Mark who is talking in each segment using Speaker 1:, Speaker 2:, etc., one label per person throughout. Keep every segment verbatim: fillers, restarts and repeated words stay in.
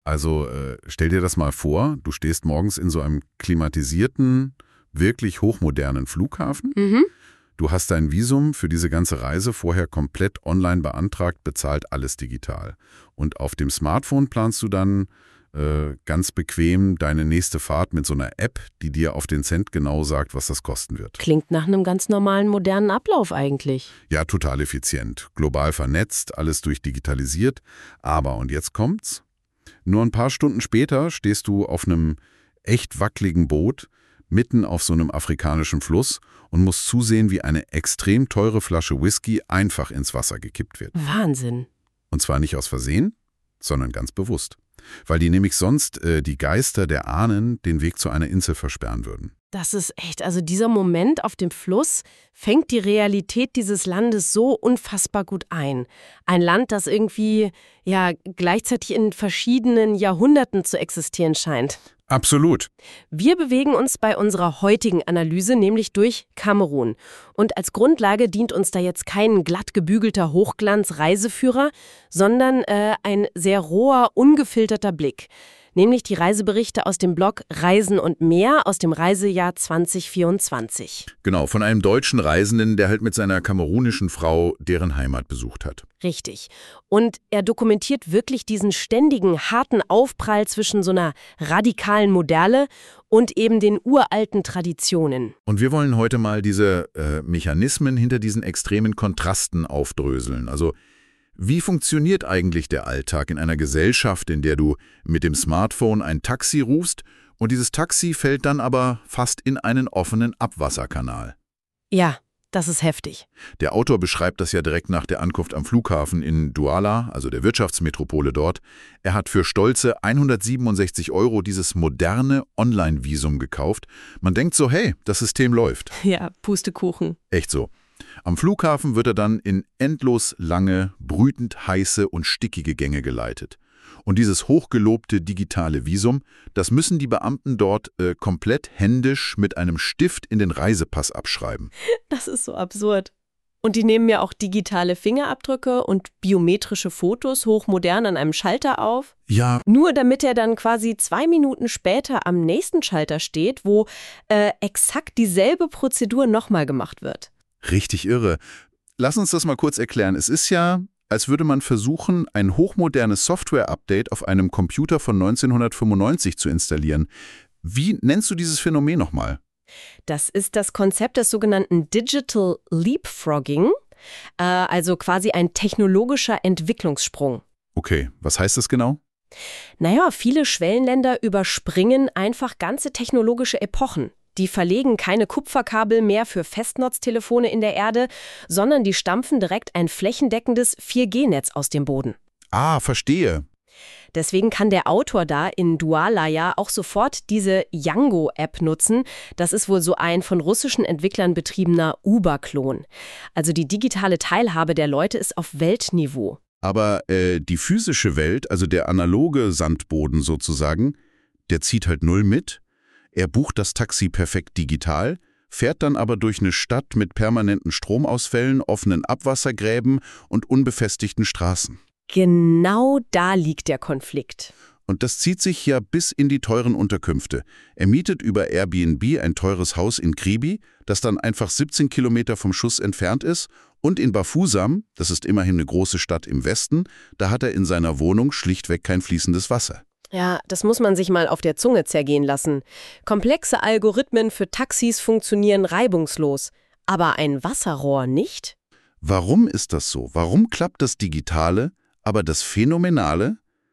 Speaker 1: Also äh, stell dir das mal vor, du stehst morgens in so einem klimatisierten, wirklich hochmodernen Flughafen.
Speaker 2: Mhm.
Speaker 1: Du hast dein Visum für diese ganze Reise vorher komplett online beantragt, bezahlt alles digital. Und auf dem Smartphone planst du dann äh, ganz bequem deine nächste Fahrt mit so einer App, die dir auf den Cent genau sagt, was das kosten wird.
Speaker 2: Klingt nach einem ganz normalen, modernen Ablauf eigentlich.
Speaker 1: Ja, total effizient, global vernetzt, alles durchdigitalisiert. Aber, und jetzt kommt's, nur ein paar Stunden später stehst du auf einem echt wackeligen Boot, mitten auf so einem afrikanischen Fluss und musst zusehen, wie eine extrem teure Flasche Whisky einfach ins Wasser gekippt wird.
Speaker 2: Wahnsinn.
Speaker 1: Und zwar nicht aus Versehen, sondern ganz bewusst. Weil die nämlich sonst äh, die Geister der Ahnen den Weg zu einer Insel versperren würden.
Speaker 2: Das ist echt, also dieser Moment auf dem Fluss fängt die Realität dieses Landes so unfassbar gut ein. Ein Land, das irgendwie ja gleichzeitig in verschiedenen Jahrhunderten zu existieren scheint.
Speaker 1: Absolut.
Speaker 2: Wir bewegen uns bei unserer heutigen Analyse nämlich durch Kamerun. Und als Grundlage dient uns da jetzt kein glatt gebügelter Hochglanz-Reiseführer, sondern äh, ein sehr roher, ungefilterter Blick. Nämlich die Reiseberichte aus dem Blog Reisen und mehr aus dem Reisejahr zwanzig vierundzwanzig.
Speaker 1: Genau, von einem deutschen Reisenden, der halt mit seiner kamerunischen Frau deren Heimat besucht hat.
Speaker 2: Richtig. Und er dokumentiert wirklich diesen ständigen, harten Aufprall zwischen so einer radikalen Moderne und eben den uralten Traditionen.
Speaker 1: Und wir wollen heute mal diese äh, Mechanismen hinter diesen extremen Kontrasten aufdröseln. Also wie funktioniert eigentlich der Alltag in einer Gesellschaft, in der du mit dem Smartphone ein Taxi rufst und dieses Taxi fällt dann aber fast in einen offenen Abwasserkanal?
Speaker 2: Ja, das ist heftig.
Speaker 1: Der Autor beschreibt das ja direkt nach der Ankunft am Flughafen in Douala, also der Wirtschaftsmetropole dort. Er hat für stolze hundertsiebenundsechzig Euro dieses moderne Online-Visum gekauft. Man denkt so, hey, das System läuft.
Speaker 2: Ja, Pustekuchen.
Speaker 1: Echt so. Am Flughafen wird er dann in endlos lange, brütend heiße und stickige Gänge geleitet. Und dieses hochgelobte digitale Visum, das müssen die Beamten dort äh, komplett händisch mit einem Stift in den Reisepass abschreiben.
Speaker 2: Das ist so absurd. Und die nehmen ja auch digitale Fingerabdrücke und biometrische Fotos hochmodern an einem Schalter auf.
Speaker 1: Ja.
Speaker 2: Nur damit er dann quasi zwei Minuten später am nächsten Schalter steht, wo äh, exakt dieselbe Prozedur nochmal gemacht wird.
Speaker 1: Richtig irre. Lass uns das mal kurz erklären. Es ist ja, als würde man versuchen, ein hochmodernes Software-Update auf einem Computer von neunzehnhundertfünfundneunzig zu installieren. Wie nennst du dieses Phänomen nochmal?
Speaker 2: Das ist das Konzept des sogenannten Digital Leapfrogging, äh, also quasi ein technologischer Entwicklungssprung.
Speaker 1: Okay, was heißt das genau?
Speaker 2: Naja, viele Schwellenländer überspringen einfach ganze technologische Epochen. Die verlegen keine Kupferkabel mehr für Festnetztelefone in der Erde, sondern die stampfen direkt ein flächendeckendes vier G Netz aus dem Boden.
Speaker 1: Ah, verstehe.
Speaker 2: Deswegen kann der Autor da in Douala ja auch sofort diese Yango-App nutzen. Das ist wohl so ein von russischen Entwicklern betriebener Uber-Klon. Also die digitale Teilhabe der Leute ist auf Weltniveau.
Speaker 1: Aber äh, die physische Welt, also der analoge Sandboden sozusagen, der zieht halt null mit. Er bucht das Taxi perfekt digital, fährt dann aber durch eine Stadt mit permanenten Stromausfällen, offenen Abwassergräben und unbefestigten Straßen.
Speaker 2: Genau da liegt der Konflikt.
Speaker 1: Und das zieht sich ja bis in die teuren Unterkünfte. Er mietet über Airbnb ein teures Haus in Kribi, das dann einfach siebzehn Kilometer vom Schuss entfernt ist. Und in Bafoussam, das ist immerhin eine große Stadt im Westen, da hat er in seiner Wohnung schlichtweg kein fließendes Wasser.
Speaker 2: Ja, das muss man sich mal auf der Zunge zergehen lassen. Komplexe Algorithmen für Taxis funktionieren reibungslos, aber ein Wasserrohr nicht?
Speaker 1: Warum ist das so? Warum klappt das Digitale, aber das Phänomenale,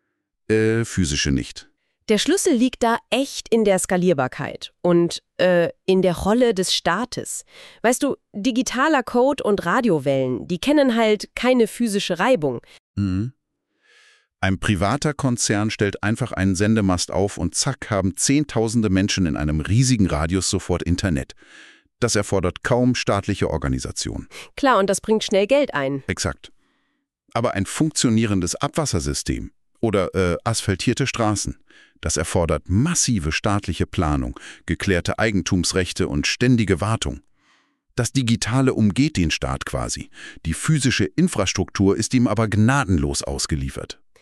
Speaker 1: äh, physische nicht?
Speaker 2: Der Schlüssel liegt da echt in der Skalierbarkeit und äh, in der Rolle des Staates. Weißt du, digitaler Code und Radiowellen, die kennen halt keine physische Reibung.
Speaker 1: Mhm. Ein privater Konzern stellt einfach einen Sendemast auf und zack haben Zehntausende Menschen in einem riesigen Radius sofort Internet. Das erfordert kaum staatliche Organisation.
Speaker 2: Klar, und das bringt schnell Geld ein.
Speaker 1: Exakt. Aber ein funktionierendes Abwassersystem oder äh, asphaltierte Straßen, das erfordert massive staatliche Planung, geklärte Eigentumsrechte und ständige Wartung. Das Digitale umgeht den Staat quasi. Die physische Infrastruktur ist ihm aber gnadenlos ausgeliefert.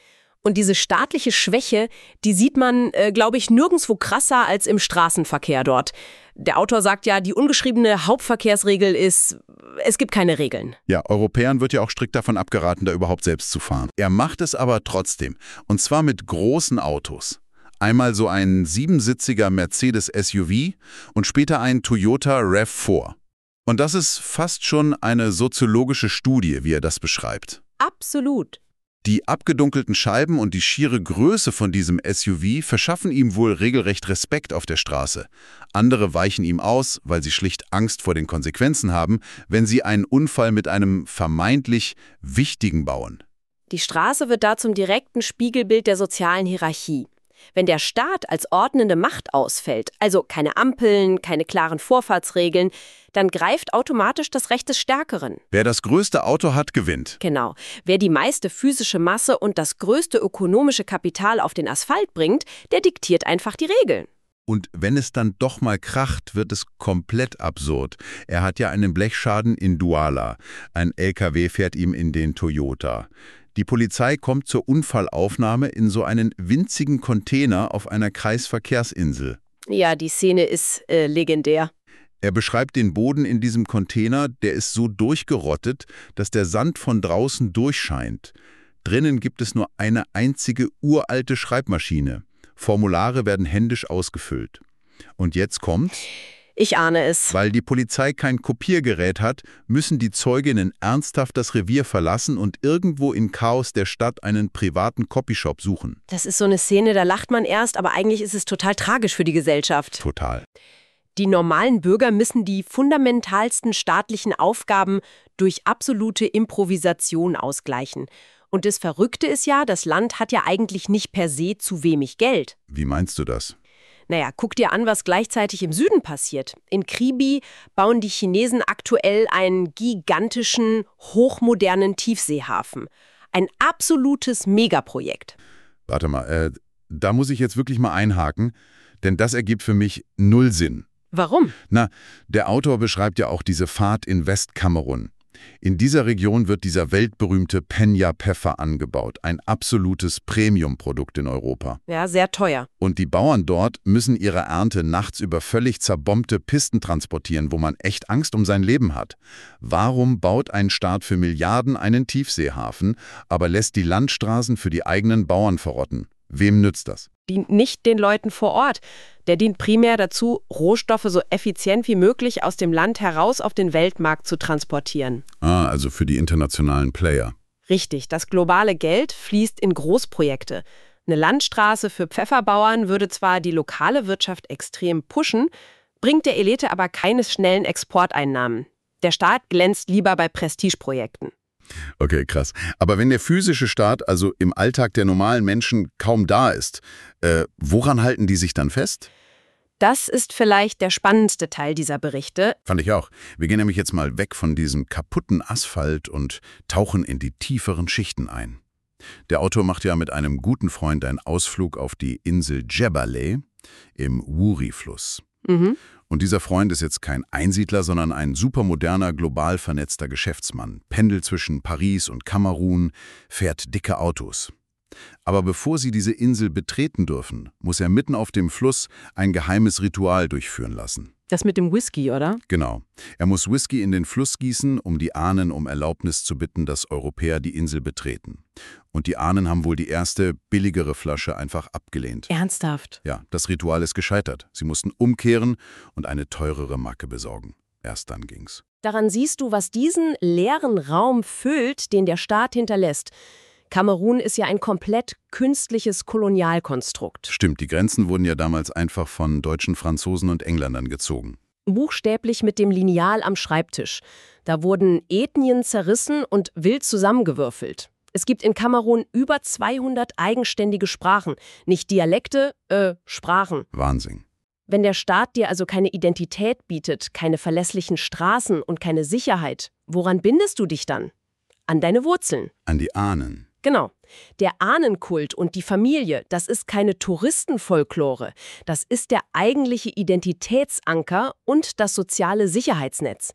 Speaker 2: Und diese staatliche Schwäche, die sieht man, äh, glaube ich, nirgendwo krasser als im Straßenverkehr dort. Der Autor sagt ja, die ungeschriebene Hauptverkehrsregel ist, es gibt keine Regeln.
Speaker 1: Ja, Europäern wird ja auch strikt davon abgeraten, da überhaupt selbst zu fahren. Er macht es aber trotzdem. Und zwar mit großen Autos. Einmal so ein siebensitziger Mercedes S U V und später ein Toyota RAV vier. Und das ist fast schon eine soziologische Studie, wie er das beschreibt.
Speaker 2: Absolut.
Speaker 1: Die abgedunkelten Scheiben und die schiere Größe von diesem S U V verschaffen ihm wohl regelrecht Respekt auf der Straße. Andere weichen ihm aus, weil sie schlicht Angst vor den Konsequenzen haben, wenn sie einen Unfall mit einem vermeintlich Wichtigen bauen.
Speaker 2: Die Straße wird da zum direkten Spiegelbild der sozialen Hierarchie. Wenn der Staat als ordnende Macht ausfällt, also keine Ampeln, keine klaren Vorfahrtsregeln, dann greift automatisch das Recht des Stärkeren.
Speaker 1: Wer das größte Auto hat, gewinnt.
Speaker 2: Genau. Wer die meiste physische Masse und das größte ökonomische Kapital auf den Asphalt bringt, der diktiert einfach die Regeln.
Speaker 1: Und wenn es dann doch mal kracht, wird es komplett absurd. Er hat ja einen Blechschaden in Douala. Ein L K W fährt ihm in den Toyota. Die Polizei kommt zur Unfallaufnahme in so einen winzigen Container auf einer Kreisverkehrsinsel.
Speaker 2: Ja, die Szene ist äh, legendär.
Speaker 1: Er beschreibt den Boden in diesem Container, der ist so durchgerottet, dass der Sand von draußen durchscheint. Drinnen gibt es nur eine einzige uralte Schreibmaschine. Formulare werden händisch ausgefüllt. Und jetzt kommt's.
Speaker 2: Ich ahne es.
Speaker 1: Weil die Polizei kein Kopiergerät hat, müssen die Zeuginnen ernsthaft das Revier verlassen und irgendwo im Chaos der Stadt einen privaten Copyshop suchen.
Speaker 2: Das ist so eine Szene, da lacht man erst, aber eigentlich ist es total tragisch für die Gesellschaft.
Speaker 1: Total.
Speaker 2: Die normalen Bürger müssen die fundamentalsten staatlichen Aufgaben durch absolute Improvisation ausgleichen. Und das Verrückte ist ja, das Land hat ja eigentlich nicht per se zu wenig Geld.
Speaker 1: Wie meinst du das?
Speaker 2: Naja, guck dir an, was gleichzeitig im Süden passiert. In Kribi bauen die Chinesen aktuell einen gigantischen, hochmodernen Tiefseehafen. Ein absolutes Megaprojekt.
Speaker 1: Warte mal, äh, da muss ich jetzt wirklich mal einhaken, denn das ergibt für mich null Sinn.
Speaker 2: Warum?
Speaker 1: Na, der Autor beschreibt ja auch diese Fahrt in Westkamerun. In dieser Region wird dieser weltberühmte Peña-Pfeffer angebaut, ein absolutes Premium-Produkt in Europa.
Speaker 2: Ja, sehr teuer.
Speaker 1: Und die Bauern dort müssen ihre Ernte nachts über völlig zerbombte Pisten transportieren, wo man echt Angst um sein Leben hat. Warum baut ein Staat für Milliarden einen Tiefseehafen, aber lässt die Landstraßen für die eigenen Bauern verrotten? Wem nützt das?
Speaker 2: Dient nicht den Leuten vor Ort. Der dient primär dazu, Rohstoffe so effizient wie möglich aus dem Land heraus auf den Weltmarkt zu transportieren.
Speaker 1: Ah, also für die internationalen Player.
Speaker 2: Richtig, das globale Geld fließt in Großprojekte. Eine Landstraße für Pfefferbauern würde zwar die lokale Wirtschaft extrem pushen, bringt der Elite aber keine schnellen Exporteinnahmen. Der Staat glänzt lieber bei Prestigeprojekten.
Speaker 1: Okay, krass. Aber wenn der physische Staat, also im Alltag der normalen Menschen, kaum da ist, äh, woran halten die sich dann fest?
Speaker 2: Das ist vielleicht der spannendste Teil dieser Berichte.
Speaker 1: Fand ich auch. Wir gehen nämlich jetzt mal weg von diesem kaputten Asphalt und tauchen in die tieferen Schichten ein. Der Autor macht ja mit einem guten Freund einen Ausflug auf die Insel Djebbalaeh im Wouri-Fluss.
Speaker 2: Mhm.
Speaker 1: Und dieser Freund ist jetzt kein Einsiedler, sondern ein supermoderner, global vernetzter Geschäftsmann. Pendelt zwischen Paris und Kamerun, fährt dicke Autos. Aber bevor sie diese Insel betreten dürfen, muss er mitten auf dem Fluss ein geheimes Ritual durchführen lassen.
Speaker 2: Das mit dem Whisky, oder?
Speaker 1: Genau. Er muss Whisky in den Fluss gießen, um die Ahnen um Erlaubnis zu bitten, dass Europäer die Insel betreten. Und die Ahnen haben wohl die erste, billigere Flasche einfach abgelehnt.
Speaker 2: Ernsthaft?
Speaker 1: Ja, das Ritual ist gescheitert. Sie mussten umkehren und eine teurere Macke besorgen. Erst dann ging's.
Speaker 2: Daran siehst du, was diesen leeren Raum füllt, den der Staat hinterlässt. Kamerun ist ja ein komplett künstliches Kolonialkonstrukt.
Speaker 1: Stimmt, die Grenzen wurden ja damals einfach von Deutschen, Franzosen und Engländern gezogen.
Speaker 2: Buchstäblich mit dem Lineal am Schreibtisch. Da wurden Ethnien zerrissen und wild zusammengewürfelt. Es gibt in Kamerun über zweihundert eigenständige Sprachen. Nicht Dialekte, äh, Sprachen.
Speaker 1: Wahnsinn.
Speaker 2: Wenn der Staat dir also keine Identität bietet, keine verlässlichen Straßen und keine Sicherheit, woran bindest du dich dann? An deine Wurzeln.
Speaker 1: An die Ahnen.
Speaker 2: Genau. Der Ahnenkult und die Familie, das ist keine Touristenfolklore. Das ist der eigentliche Identitätsanker und das soziale Sicherheitsnetz.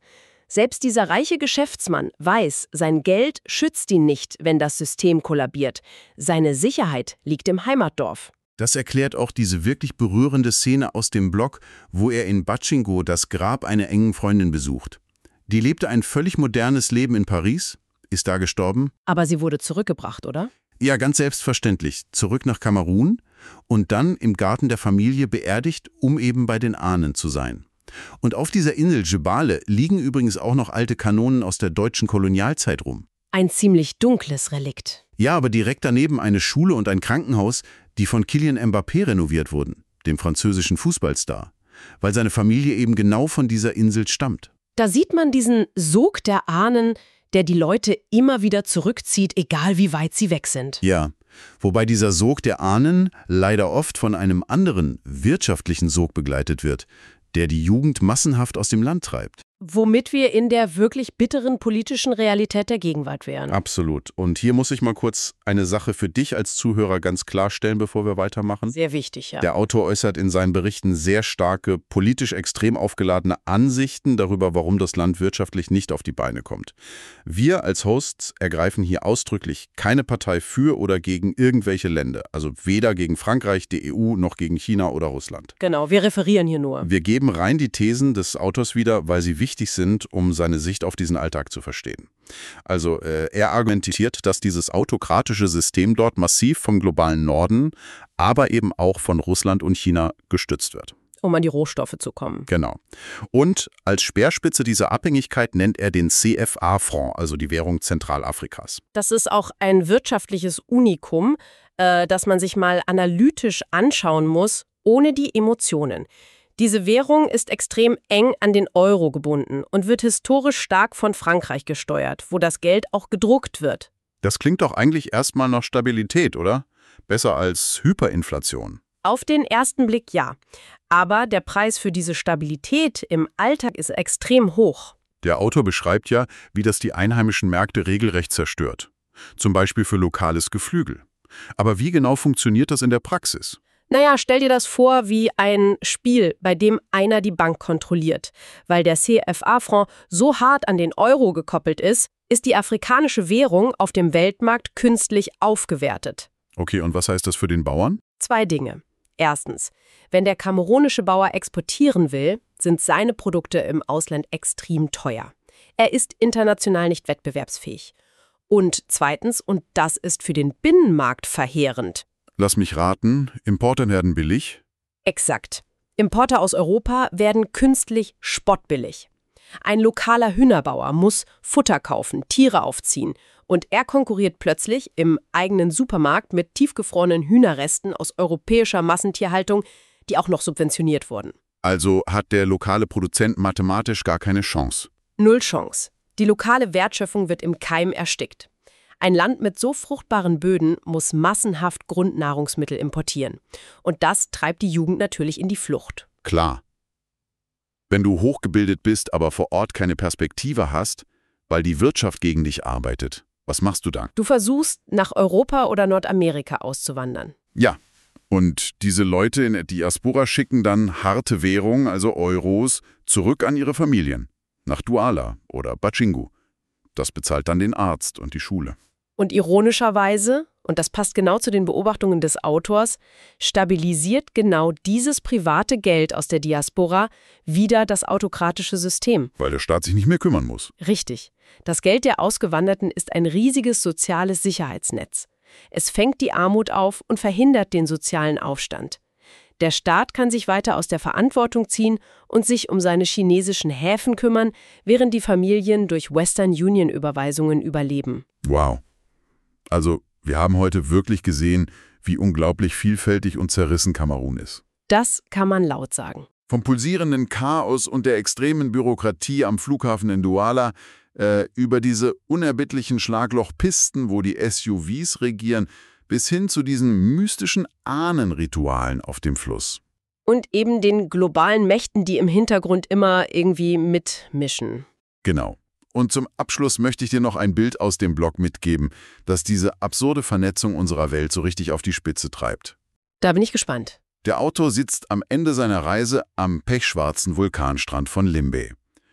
Speaker 2: Selbst dieser reiche Geschäftsmann weiß, sein Geld schützt ihn nicht, wenn das System kollabiert. Seine Sicherheit liegt im Heimatdorf.
Speaker 3: Das erklärt auch diese wirklich berührende Szene aus dem Blog, wo er in Batschingo das Grab einer engen Freundin besucht. Die lebte ein völlig modernes Leben in Paris, ist da gestorben.
Speaker 2: Aber sie wurde zurückgebracht, oder?
Speaker 3: Ja, ganz selbstverständlich. Zurück nach Kamerun und dann im Garten der Familie beerdigt, um eben bei den Ahnen zu sein. Und auf dieser Insel Djebale liegen übrigens auch noch alte Kanonen aus der deutschen Kolonialzeit rum.
Speaker 2: Ein ziemlich dunkles Relikt.
Speaker 3: Ja, aber direkt daneben eine Schule und ein Krankenhaus, die von Kylian Mbappé renoviert wurden, dem französischen Fußballstar, weil seine Familie eben genau von dieser Insel stammt.
Speaker 2: Da sieht man diesen Sog der Ahnen, der die Leute immer wieder zurückzieht, egal wie weit sie weg sind.
Speaker 3: Ja, wobei dieser Sog der Ahnen leider oft von einem anderen, wirtschaftlichen Sog begleitet wird, der die Jugend massenhaft aus dem Land treibt.
Speaker 2: Womit wir in der wirklich bitteren politischen Realität der Gegenwart wären.
Speaker 1: Absolut. Und hier muss ich mal kurz eine Sache für dich als Zuhörer ganz klarstellen, bevor wir weitermachen.
Speaker 2: Sehr wichtig, ja.
Speaker 1: Der Autor äußert in seinen Berichten sehr starke, politisch extrem aufgeladene Ansichten darüber, warum das Land wirtschaftlich nicht auf die Beine kommt. Wir als Hosts ergreifen hier ausdrücklich keine Partei für oder gegen irgendwelche Länder. Also weder gegen Frankreich, die E U, noch gegen China oder Russland.
Speaker 2: Genau, wir referieren hier nur.
Speaker 1: Wir geben rein die Thesen des Autors wieder, weil sie wichtig wichtig sind, um seine Sicht auf diesen Alltag zu verstehen. Also äh, er argumentiert, dass dieses autokratische System dort massiv vom globalen Norden, aber eben auch von Russland und China gestützt wird.
Speaker 2: Um an die Rohstoffe zu kommen.
Speaker 1: Genau. Und als Speerspitze dieser Abhängigkeit nennt er den C F A-Franc, also die Währung Zentralafrikas.
Speaker 2: Das ist auch ein wirtschaftliches Unikum, äh, das man sich mal analytisch anschauen muss, ohne die Emotionen. Diese Währung ist extrem eng an den Euro gebunden und wird historisch stark von Frankreich gesteuert, wo das Geld auch gedruckt wird.
Speaker 1: Das klingt doch eigentlich erstmal nach Stabilität, oder? Besser als Hyperinflation.
Speaker 2: Auf den ersten Blick ja. Aber der Preis für diese Stabilität im Alltag ist extrem hoch.
Speaker 1: Der Autor beschreibt ja, wie das die einheimischen Märkte regelrecht zerstört. Zum Beispiel für lokales Geflügel. Aber wie genau funktioniert das in der Praxis?
Speaker 2: Naja, stell dir das vor wie ein Spiel, bei dem einer die Bank kontrolliert. Weil der C F A-Franc so hart an den Euro gekoppelt ist, ist die afrikanische Währung auf dem Weltmarkt künstlich aufgewertet.
Speaker 1: Okay, und was heißt das für den Bauern?
Speaker 2: Zwei Dinge. Erstens, wenn der kamerunische Bauer exportieren will, sind seine Produkte im Ausland extrem teuer. Er ist international nicht wettbewerbsfähig. Und zweitens, und das ist für den Binnenmarkt verheerend.
Speaker 1: Lass mich raten, Importe werden billig?
Speaker 2: Exakt. Importe aus Europa werden künstlich spottbillig. Ein lokaler Hühnerbauer muss Futter kaufen, Tiere aufziehen und er konkurriert plötzlich im eigenen Supermarkt mit tiefgefrorenen Hühnerresten aus europäischer Massentierhaltung, die auch noch subventioniert wurden.
Speaker 1: Also hat der lokale Produzent mathematisch gar keine Chance.
Speaker 2: Null Chance. Die lokale Wertschöpfung wird im Keim erstickt. Ein Land mit so fruchtbaren Böden muss massenhaft Grundnahrungsmittel importieren. Und das treibt die Jugend natürlich in die Flucht.
Speaker 1: Klar. Wenn du hochgebildet bist, aber vor Ort keine Perspektive hast, weil die Wirtschaft gegen dich arbeitet, was machst du dann?
Speaker 2: Du versuchst, nach Europa oder Nordamerika auszuwandern.
Speaker 1: Ja. Und diese Leute in der Diaspora schicken dann harte Währung, also Euros, zurück an ihre Familien. Nach Douala oder Batschingo. Das bezahlt dann den Arzt und die Schule.
Speaker 2: Und ironischerweise, und das passt genau zu den Beobachtungen des Autors, stabilisiert genau dieses private Geld aus der Diaspora wieder das autokratische System.
Speaker 1: Weil der Staat sich nicht mehr kümmern muss.
Speaker 2: Richtig. Das Geld der Ausgewanderten ist ein riesiges soziales Sicherheitsnetz. Es fängt die Armut auf und verhindert den sozialen Aufstand. Der Staat kann sich weiter aus der Verantwortung ziehen und sich um seine chinesischen Häfen kümmern, während die Familien durch Western-Union-Überweisungen überleben.
Speaker 1: Wow. Also, wir haben heute wirklich gesehen, wie unglaublich vielfältig und zerrissen Kamerun ist.
Speaker 2: Das kann man laut sagen.
Speaker 1: Vom pulsierenden Chaos und der extremen Bürokratie am Flughafen in Douala äh, über diese unerbittlichen Schlaglochpisten, wo die S U Vs regieren, bis hin zu diesen mystischen Ahnenritualen auf dem Fluss.
Speaker 2: Und eben den globalen Mächten, die im Hintergrund immer irgendwie mitmischen.
Speaker 1: Genau. Und zum Abschluss möchte ich dir noch ein Bild aus dem Blog mitgeben, das diese absurde Vernetzung unserer Welt so richtig auf die Spitze treibt.
Speaker 2: Da bin ich gespannt.
Speaker 1: Der Autor sitzt am Ende seiner Reise am pechschwarzen Vulkanstrand von Limbe.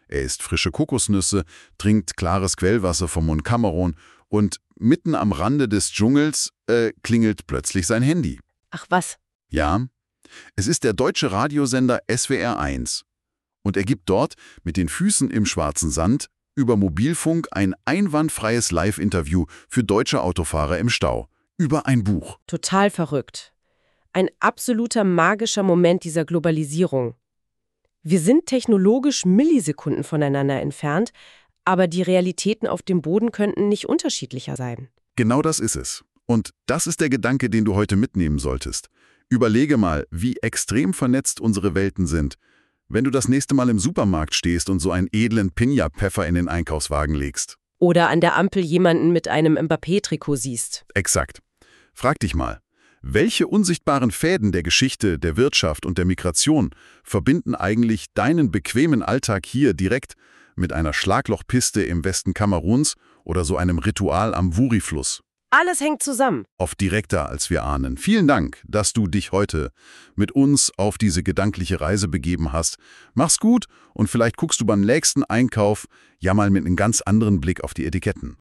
Speaker 1: Er isst frische Kokosnüsse, trinkt klares Quellwasser vom Mont Cameron und mitten am Rande des Dschungels äh, klingelt plötzlich sein Handy.
Speaker 2: Ach was?
Speaker 1: Ja, es ist der deutsche Radiosender S W R eins. Und er gibt dort mit den Füßen im schwarzen Sand über Mobilfunk ein einwandfreies Live-Interview für deutsche Autofahrer im Stau. Über ein Buch.
Speaker 2: Total verrückt. Ein absoluter magischer Moment dieser Globalisierung. Wir sind technologisch Millisekunden voneinander entfernt, aber die Realitäten auf dem Boden könnten nicht unterschiedlicher sein.
Speaker 1: Genau das ist es. Und das ist der Gedanke, den du heute mitnehmen solltest. Überlege mal, wie extrem vernetzt unsere Welten sind. Wenn du das nächste Mal im Supermarkt stehst und so einen edlen Pinja-Pfeffer in den Einkaufswagen legst.
Speaker 2: Oder an der Ampel jemanden mit einem Mbappé-Trikot siehst.
Speaker 1: Exakt. Frag dich mal, welche unsichtbaren Fäden der Geschichte, der Wirtschaft und der Migration verbinden eigentlich deinen bequemen Alltag hier direkt mit einer Schlaglochpiste im Westen Kameruns oder so einem Ritual am Wuri-Fluss?
Speaker 2: Alles hängt zusammen.
Speaker 1: Oft direkter, als wir ahnen. Vielen Dank, dass du dich heute mit uns auf diese gedankliche Reise begeben hast. Mach's gut und vielleicht guckst du beim nächsten Einkauf ja mal mit einem ganz anderen Blick auf die Etiketten.